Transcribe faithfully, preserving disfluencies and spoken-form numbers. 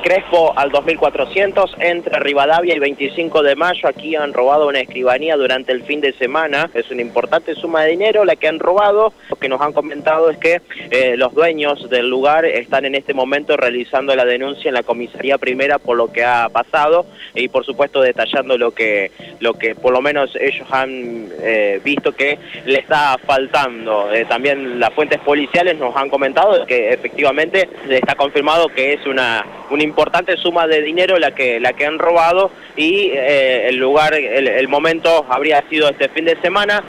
Crespo al dos mil cuatrocientos, entre Rivadavia y veinticinco de mayo. Aquí han robado una escribanía durante el fin de semana. Es una importante suma de dinero la que han robado. Lo que nos han comentado es que eh, los dueños del lugar están en este momento realizando la denuncia en la comisaría primera por lo que ha pasado y por supuesto detallando lo que, lo que por lo menos ellos han eh, visto que le está faltando. Eh, también las fuentes policiales nos han comentado que efectivamente está confirmado que es una, una importante suma de dinero la que, la que han robado y eh, el lugar, el, el momento habría sido este fin de semana.